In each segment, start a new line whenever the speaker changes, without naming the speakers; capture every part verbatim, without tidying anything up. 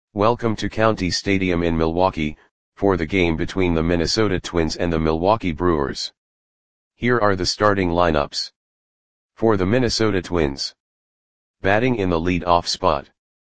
Welcome to County Stadium in Milwaukee, for the game between the Minnesota Twins and the Milwaukee Brewers. Here are the starting lineups. For the Minnesota Twins. Batting in the lead-off spot.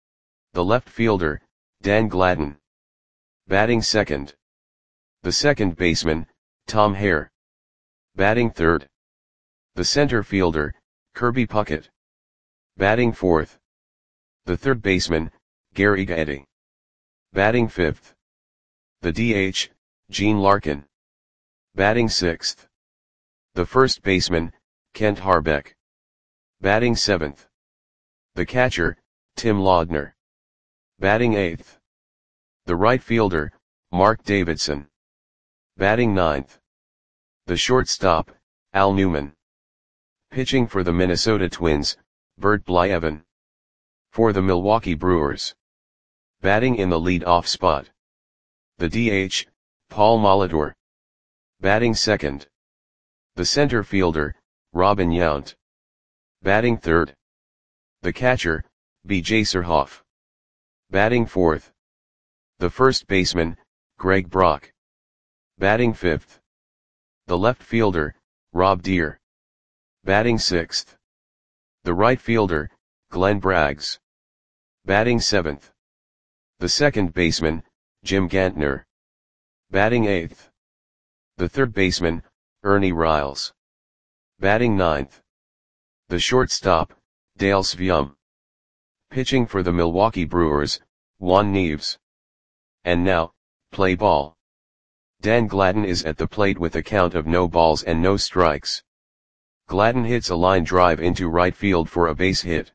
The left fielder, Dan Gladden. Batting second. The second baseman, Tom Hare. Batting third. The center fielder, Kirby Puckett. Batting fourth. The third baseman, Gary Gaetti. Batting fifth. The D H, Gene Larkin. Batting sixth. The first baseman, Kent Hrbek. Batting seventh. The catcher, Tim Laudner. Batting eighth. The right fielder, Mark Davidson. Batting ninth. The shortstop, Al Newman. Pitching for the Minnesota Twins, Bert Blyleven. For the Milwaukee Brewers. Batting in the lead-off spot. The D H, Paul Molitor. Batting second. The center fielder, Robin Yount. Batting third. The catcher, B J Surhoff. Batting fourth. The first baseman, Greg Brock. Batting fifth. The left fielder, Rob Deer. Batting sixth. The right fielder, Glenn Braggs. Batting seventh. The second baseman, Jim Gantner. Batting eighth. The third baseman, Ernie Riles. Batting ninth. The shortstop, Dale Sveum. Pitching for the Milwaukee Brewers, Juan Nieves. And now, play ball. Dan Gladden is at the plate with a count of no balls and no strikes. Gladden hits a line drive into right field for a base hit.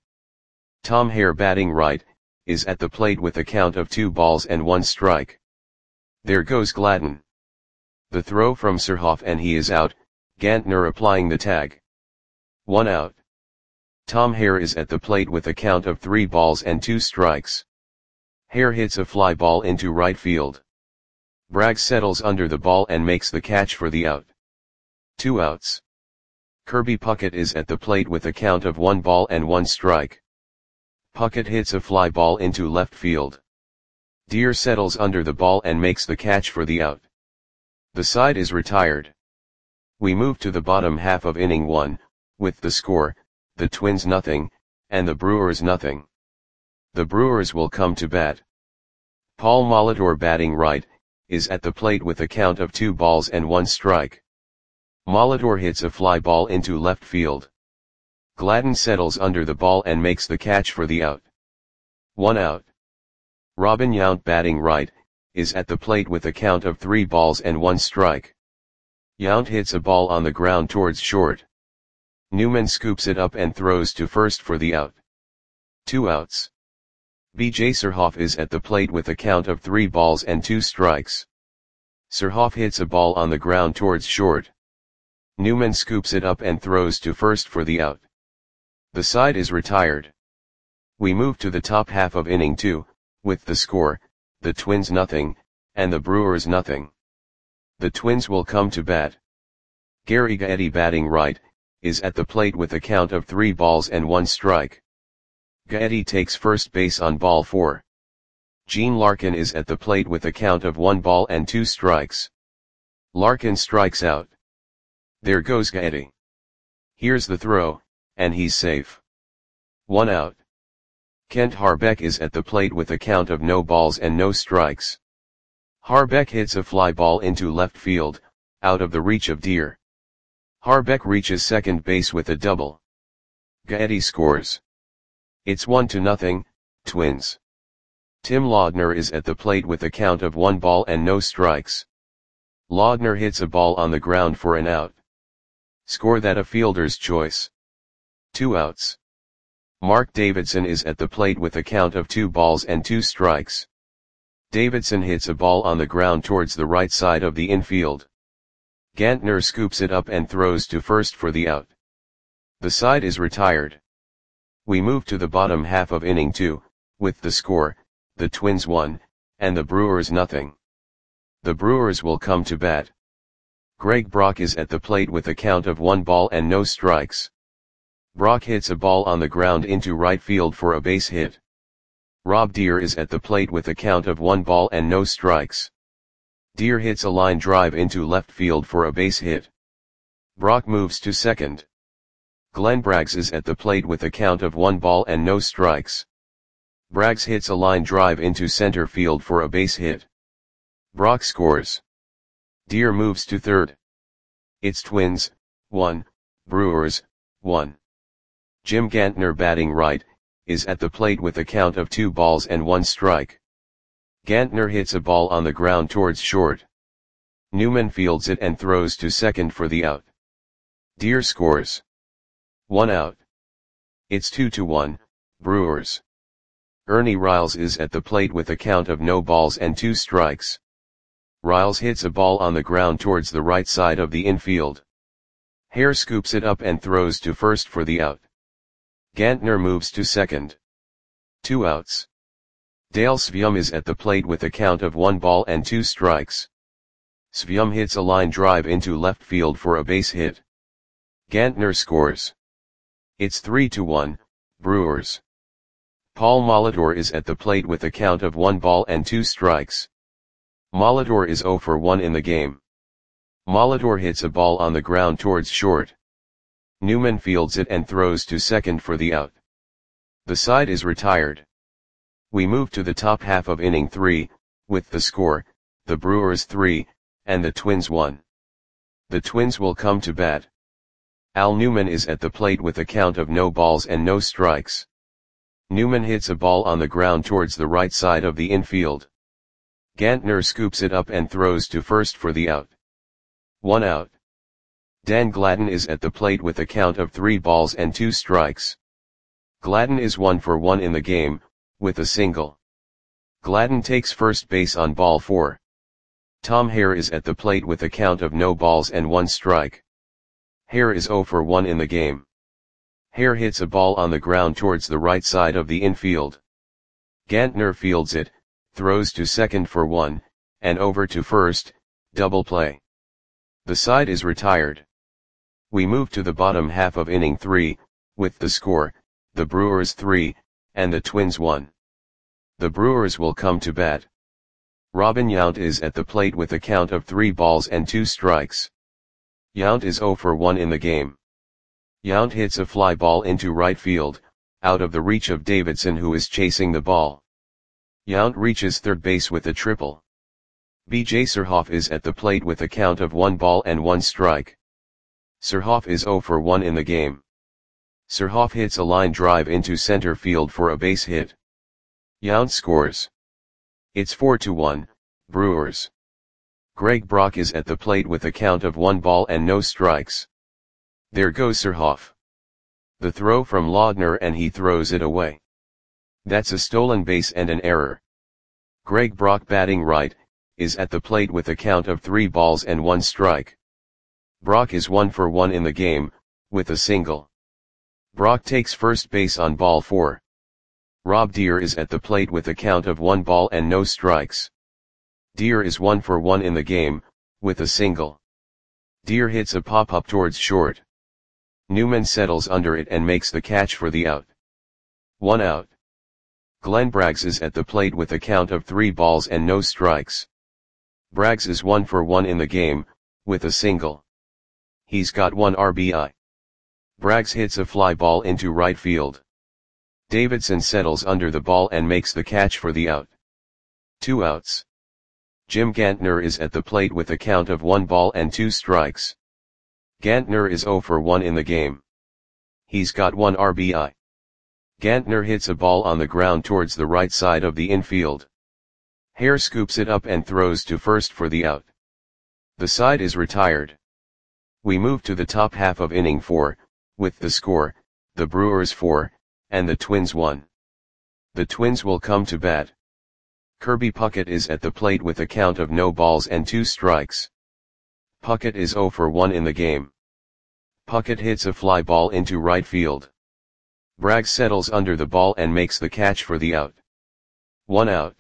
Tom Hare, batting right, is at the plate with a count of two balls and one strike. There goes Gladden. The throw from Surhoff and he is out, Gantner applying the tag. One out. Tom Hare is at the plate with a count of three balls and two strikes. Hare hits a fly ball into right field. Braggs settles under the ball and makes the catch for the out. Two outs. Kirby Puckett is at the plate with a count of one ball and one strike. Puckett hits a fly ball into left field. Deer settles under the ball and makes the catch for the out. The side is retired. We move to the bottom half of inning one, with the score, the Twins nothing, and the Brewers nothing. The Brewers will come to bat. Paul Molitor, batting right, is at the plate with a count of two balls and one strike. Molitor hits a fly ball into left field. Gladden settles under the ball and makes the catch for the out. One out. Robin Yount, batting right, is at the plate with a count of three balls and one strike. Yount hits a ball on the ground towards short. Newman scoops it up and throws to first for the out. Two outs. B J Surhoff is at the plate with a count of three balls and two strikes. Surhoff hits a ball on the ground towards short. Newman scoops it up and throws to first for the out. The side is retired. We move to the top half of inning two, with the score, the Twins nothing, and the Brewers nothing. The Twins will come to bat. Gary Gaetti, batting right, is at the plate with a count of three balls and one strike. Gaetti takes first base on ball four. Gene Larkin is at the plate with a count of one ball and two strikes. Larkin strikes out. There goes Gaetti. Here's the throw, and he's safe. One out. Kent Hrbek is at the plate with a count of no balls and no strikes. Hrbek hits a fly ball into left field, out of the reach of Deer. Hrbek reaches second base with a double. Gaetti scores. It's one to nothing, Twins. Tim Laudner is at the plate with a count of one ball and no strikes. Laudner hits a ball on the ground for an out. Score that a fielder's choice. Two outs. Mark Davidson is at the plate with a count of two balls and two strikes. Davidson hits a ball on the ground towards the right side of the infield. Gantner scoops it up and throws to first for the out. The side is retired. We move to the bottom half of inning two, with the score, the Twins one, and the Brewers nothing. The Brewers will come to bat. Greg Brock is at the plate with a count of one ball and no strikes. Brock hits a ball on the ground into right field for a base hit. Rob Deer is at the plate with a count of one ball and no strikes. Deer hits a line drive into left field for a base hit. Brock moves to second. Glenn Braggs is at the plate with a count of one ball and no strikes. Braggs hits a line drive into center field for a base hit. Brock scores. Deer moves to third. It's Twins, one, Brewers, one. Jim Gantner batting right, is at the plate with a count of two balls and one strike. Gantner hits a ball on the ground towards short. Newman fields it and throws to second for the out. Deer scores. One out. It's two to one, Brewers. Ernie Riles is at the plate with a count of no balls and two strikes. Riles hits a ball on the ground towards the right side of the infield. Hare scoops it up and throws to first for the out. Gantner moves to second. Two outs. Dale Svium is at the plate with a count of one ball and two strikes. Svium hits a line drive into left field for a base hit. Gantner scores. It's three to one, Brewers. Paul Molitor is at the plate with a count of one ball and two strikes. Molitor is zero for one in the game. Molitor hits a ball on the ground towards short. Newman fields it and throws to second for the out. The side is retired. We move to the top half of inning three, with the score, the Brewers three, and the Twins one. The Twins will come to bat. Al Newman is at the plate with a count of no balls and no strikes. Newman hits a ball on the ground towards the right side of the infield. Gantner scoops it up and throws to first for the out. One out. Dan Gladden is at the plate with a count of three balls and two strikes. Gladden is one for one in the game, with a single. Gladden takes first base on ball four. Tom Hare is at the plate with a count of no balls and one strike. Hare is zero for one in the game. Hare hits a ball on the ground towards the right side of the infield. Gantner fields it, throws to second for one, and over to first, double play. The side is retired. We move to the bottom half of inning three, with the score, the Brewers three, and the Twins one. The Brewers will come to bat. Robin Yount is at the plate with a count of three balls and two strikes. Yount is zero for one in the game. Yount hits a fly ball into right field, out of the reach of Davidson, who is chasing the ball. Yount reaches third base with a triple. B J Surhoff is at the plate with a count of one ball and one strike. Surhoff is zero for one in the game. Surhoff hits a line drive into center field for a base hit. Yount scores. It's four to one, Brewers. Greg Brock is at the plate with a count of one ball and no strikes. There goes Surhoff. The throw from Laudner, and he throws it away. That's a stolen base and an error. Greg Brock, batting right, is at the plate with a count of three balls and one strike. Brock is one for one in the game, with a single. Brock takes first base on ball four. Rob Deer is at the plate with a count of one ball and no strikes. Deer is one for one in the game, with a single. Deer hits a pop-up towards short. Newman settles under it and makes the catch for the out. One out. Glenn Braggs is at the plate with a count of three balls and no strikes. Braggs is one for one in the game, with a single. He's got one R B I. Braggs hits a fly ball into right field. Davidson settles under the ball and makes the catch for the out. Two outs. Jim Gantner is at the plate with a count of one ball and two strikes. Gantner is zero for one in the game. He's got one R B I. Gantner hits a ball on the ground towards the right side of the infield. Hare scoops it up and throws to first for the out. The side is retired. We move to the top half of inning four, with the score, the Brewers four, and the Twins one. The Twins will come to bat. Kirby Puckett is at the plate with a count of no balls and two strikes. Puckett is zero for one in the game. Puckett hits a fly ball into right field. Braggs settles under the ball and makes the catch for the out. One out.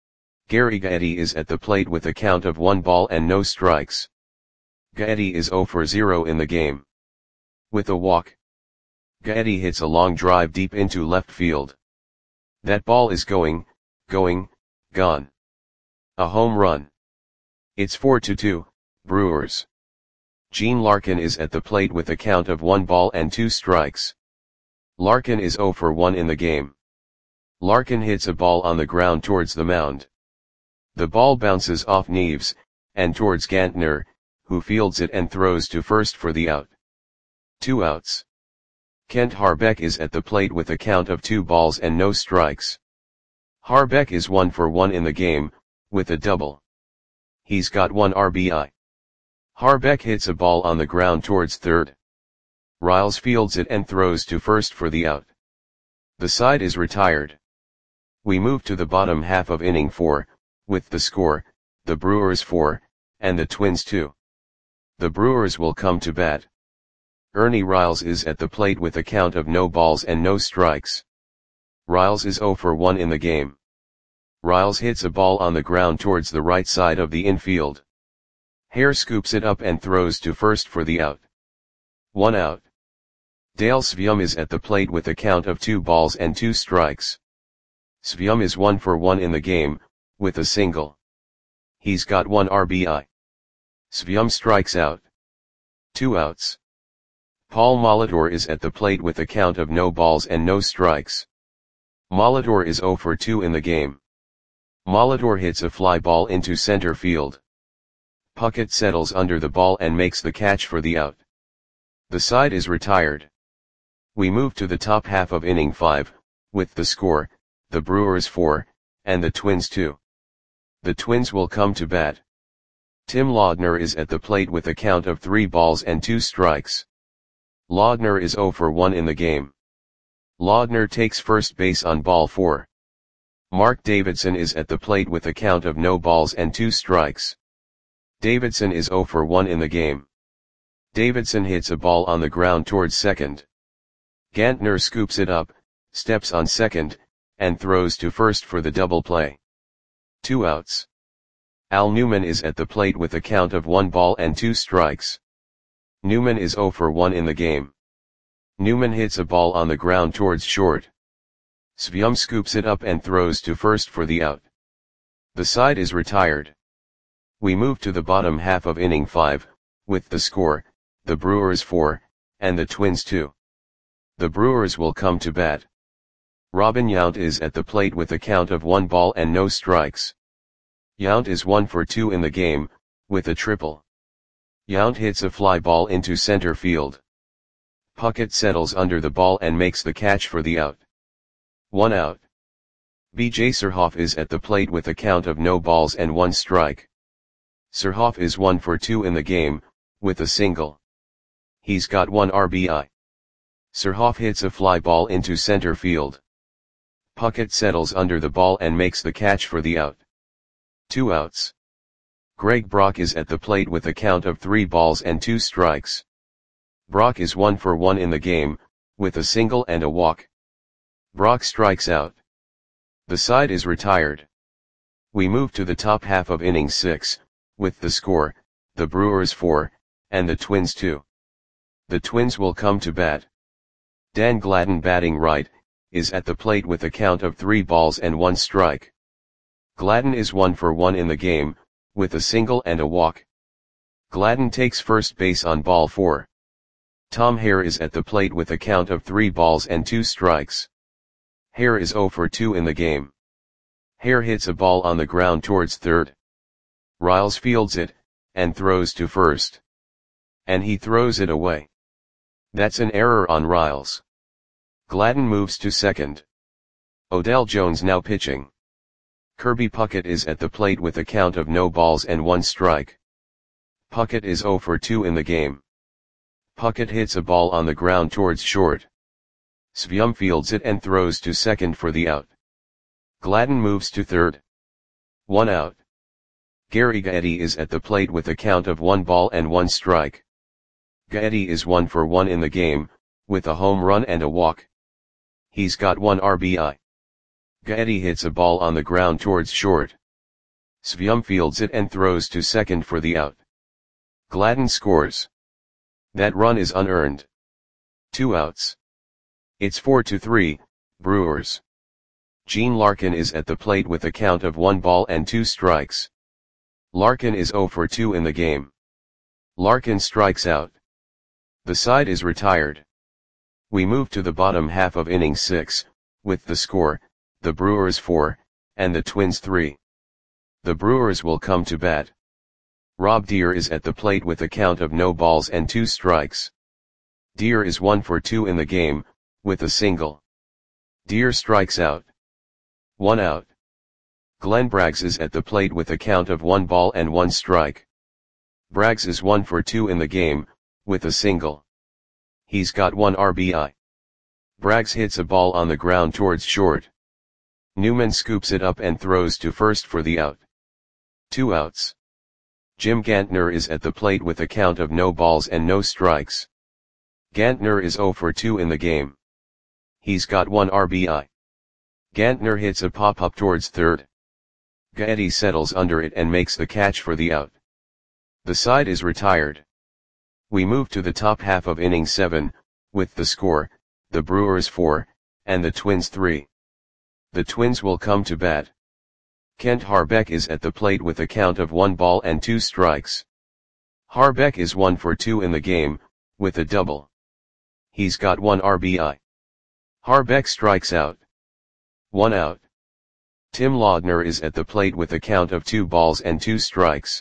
Gary Gaetti is at the plate with a count of one ball and no strikes. Gaetti is zero for zero in the game. With a walk. Gaetti hits a long drive deep into left field. That ball is going, going, gone. A home run. It's four to two, Brewers. Gene Larkin is at the plate with a count of one ball and two strikes. Larkin is zero for one in the game. Larkin hits a ball on the ground towards the mound. The ball bounces off Neves, and towards Gantner, who fields it and throws to first for the out. Two outs. Kent Harbeck is at the plate with a count of two balls and no strikes. Harbeck is one for one in the game, with a double. He's got one R B I. Harbeck hits a ball on the ground towards third. Riles fields it and throws to first for the out. The side is retired. We move to the bottom half of inning four, with the score, the Brewers four, and the Twins two. The Brewers will come to bat. Ernie Riles is at the plate with a count of no balls and no strikes. Riles is zero for one in the game. Riles hits a ball on the ground towards the right side of the infield. Hare scoops it up and throws to first for the out. One out. Dale Svium is at the plate with a count of two balls and two strikes. Svium is one for one in the game, with a single. He's got one R B I. Svium strikes out. Two outs. Paul Molitor is at the plate with a count of no balls and no strikes. Molitor is zero for two in the game. Molitor hits a fly ball into center field. Puckett settles under the ball and makes the catch for the out. The side is retired. We move to the top half of inning five, with the score, the Brewers four, and the Twins two. The Twins will come to bat. Tim Laudner is at the plate with a count of three balls and two strikes. Laudner is zero for one in the game. Laudner takes first base on ball four. Mark Davidson is at the plate with a count of no balls and two strikes. Davidson is zero for one in the game. Davidson hits a ball on the ground towards second. Gantner scoops it up, steps on second, and throws to first for the double play. Two outs. Al Newman is at the plate with a count of one ball and two strikes. Newman is zero for one in the game. Newman hits a ball on the ground towards short. Svium scoops it up and throws to first for the out. The side is retired. We move to the bottom half of inning five, with the score, the Brewers four, and the Twins two. The Brewers will come to bat. Robin Yount is at the plate with a count of one ball and no strikes. Yount is one for two in the game, with a triple. Yount hits a fly ball into center field. Puckett settles under the ball and makes the catch for the out. One out. B J Surhoff is at the plate with a count of no balls and one strike. Surhoff is one for two in the game, with a single. He's got one R B I. Surhoff hits a fly ball into center field. Puckett settles under the ball and makes the catch for the out. Two outs. Greg Brock is at the plate with a count of three balls and two strikes. Brock is one for one in the game, with a single and a walk. Brock strikes out. The side is retired. We move to the top half of inning six, with the score, the Brewers four, and the Twins two. The Twins will come to bat. Dan Gladden, batting right, is at the plate with a count of three balls and one strike. Gladden is one for one in the game, with a single and a walk. Gladden takes first base on ball four. Tom Hare is at the plate with a count of three balls and two strikes. Hare is zero for two in the game. Hare hits a ball on the ground towards third. Riles fields it, and throws to first. And he throws it away. That's an error on Riles. Gladden moves to second. Odell Jones now pitching. Kirby Puckett is at the plate with a count of no balls and one strike. Puckett is zero for two in the game. Puckett hits a ball on the ground towards short. Svium fields it and throws to second for the out. Gladden moves to third. One out. Gary Gaetti is at the plate with a count of one ball and one strike. Gaetti is one for one in the game, with a home run and a walk. He's got one R B I. Gaetti hits a ball on the ground towards short. Svium fields it and throws to second for the out. Gladden scores. That run is unearned. Two outs. It's four to three, Brewers. Gene Larkin is at the plate with a count of one ball and two strikes. Larkin is zero for two in the game. Larkin strikes out. The side is retired. We move to the bottom half of inning six, with the score, the Brewers four, and the Twins three. The Brewers will come to bat. Rob Deer is at the plate with a count of no balls and two strikes. Deer is one for two in the game, with a single. Deer strikes out. One out. Glenn Braggs is at the plate with a count of one ball and one strike. Braggs is one for two in the game, with a single. He's got one R B I. Braggs hits a ball on the ground towards short. Newman scoops it up and throws to first for the out. Two outs. Jim Gantner is at the plate with a count of no balls and no strikes. Gantner is zero for two in the game. He's got one R B I. Gantner hits a pop-up towards third. Gaetti settles under it and makes the catch for the out. The side is retired. We move to the top half of inning seven, with the score, the Brewers four, and the Twins three. The Twins will come to bat. Kent Harbeck is at the plate with a count of one ball and two strikes. Harbeck is one for two in the game, with a double. He's got one R B I. Harbeck strikes out. One out. Tim Laudner is at the plate with a count of two balls and two strikes.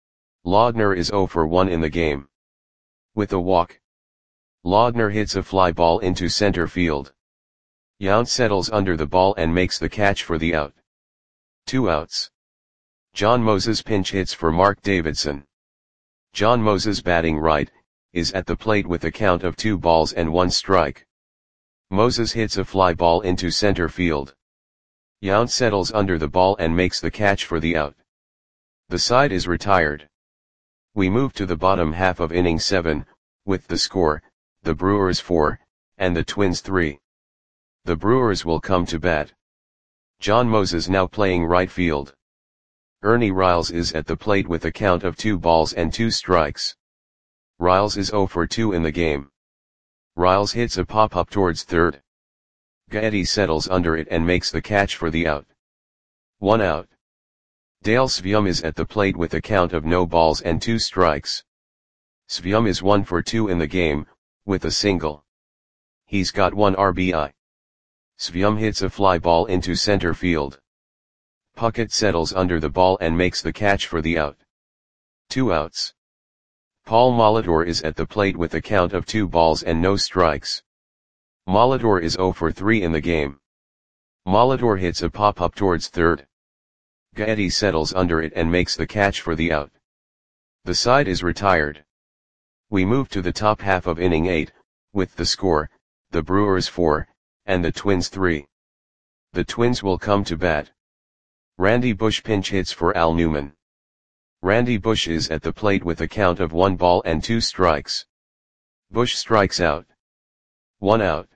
Laudner is zero for one in the game. With a walk. Laudner hits a fly ball into center field. Yount settles under the ball and makes the catch for the out. Two outs. John Moses pinch hits for Mark Davidson. John Moses, batting right, is at the plate with a count of two balls and one strike. Moses hits a fly ball into center field. Yount settles under the ball and makes the catch for the out. The side is retired. We move to the bottom half of inning seven, with the score, the Brewers four, and the Twins three. The Brewers will come to bat. John Moses now playing right field. Ernie Riles is at the plate with a count of two balls and two strikes. Riles is zero for two in the game. Riles hits a pop-up towards third. Gaetti settles under it and makes the catch for the out. One out. Dale Svium is at the plate with a count of no balls and two strikes. Svium is one for two in the game, with a single. He's got one R B I. Svium hits a fly ball into center field. Puckett settles under the ball and makes the catch for the out. Two outs. Paul Molitor is at the plate with a count of two balls and no strikes. Molitor is zero for three in the game. Molitor hits a pop-up towards third. Gaetti settles under it and makes the catch for the out. The side is retired. We move to the top half of inning eight, with the score, the Brewers four, and the Twins three. The Twins will come to bat. Randy Bush pinch hits for Al Newman. Randy Bush is at the plate with a count of one ball and two strikes. Bush strikes out. One out.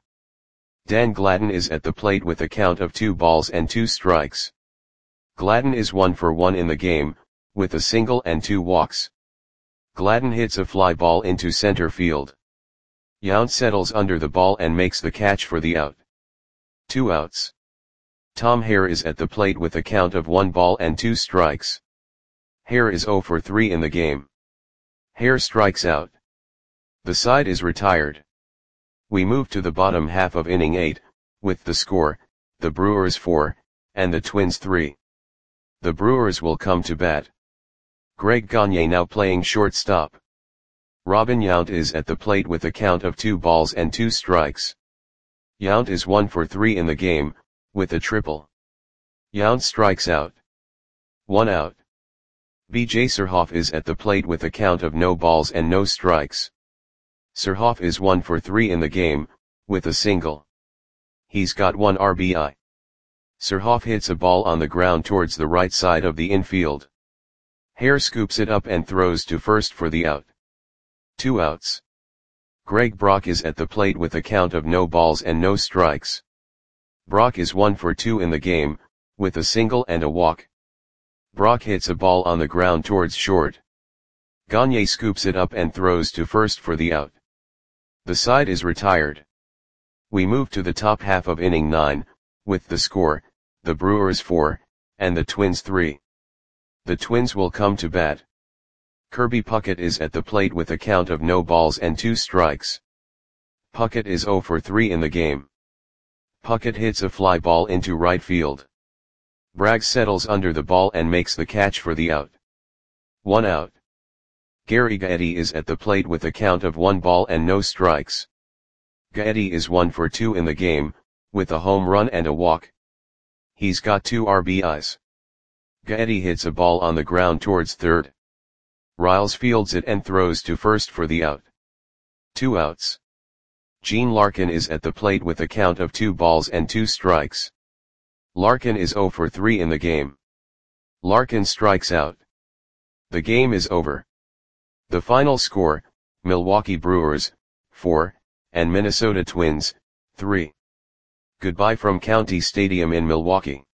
Dan Gladden is at the plate with a count of two balls and two strikes. Gladden is one for one in the game, with a single and two walks. Gladden hits a fly ball into center field. Yount settles under the ball and makes the catch for the out. Two outs. Tom Hare is at the plate with a count of one ball and two strikes. Hare is zero for three in the game. Hare strikes out. The side is retired. We move to the bottom half of inning eight, with the score, the Brewers four, and the Twins three. The Brewers will come to bat. Greg Gagne now playing shortstop. Robin Yount is at the plate with a count of two balls and two strikes. Yount is one for three in the game, with a triple. Yount strikes out. One out. B J Surhoff is at the plate with a count of no balls and no strikes. Surhoff is one for three in the game, with a single. He's got one R B I. Surhoff hits a ball on the ground towards the right side of the infield. Hare scoops it up and throws to first for the out. Two outs. Greg Brock is at the plate with a count of no balls and no strikes. Brock is one for two in the game, with a single and a walk. Brock hits a ball on the ground towards short. Gagne scoops it up and throws to first for the out. The side is retired. We move to the top half of inning nine, with the score, the Brewers four, and the Twins three. The Twins will come to bat. Kirby Puckett is at the plate with a count of no balls and two strikes. Puckett is zero for three in the game. Puckett hits a fly ball into right field. Bragg settles under the ball and makes the catch for the out. One out. Gary Gaetti is at the plate with a count of one ball and no strikes. Gaetti is one for two in the game, with a home run and a walk. He's got two R B Is. Gaetti hits a ball on the ground towards third. Riles fields it and throws to first for the out. Two outs. Gene Larkin is at the plate with a count of two balls and two strikes. Larkin is zero for three in the game. Larkin strikes out. The game is over. The final score, Milwaukee Brewers, four, and Minnesota Twins, three. Goodbye from County Stadium in Milwaukee.